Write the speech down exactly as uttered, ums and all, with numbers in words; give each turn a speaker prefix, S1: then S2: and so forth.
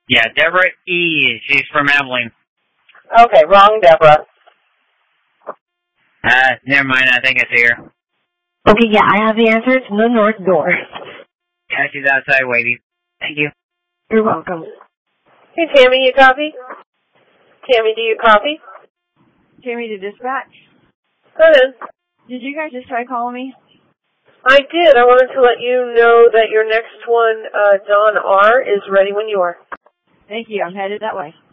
S1: Yeah, Deborah E. She's from Abilene.
S2: Okay, wrong Deborah.
S1: Uh, never mind. I think it's here.
S3: Okay, yeah, I have the answer. It's the north door.
S1: Yeah, she's outside waiting. Thank you.
S3: You're welcome.
S2: Hey, Tammy, you copy? Tammy, do you copy?
S4: Tammy to dispatch.
S2: Go ahead.
S4: Did you guys just try calling me?
S2: I did. I wanted to let you know that your next one, uh, Dawn R., is ready when you are.
S4: Thank you. I'm headed that way.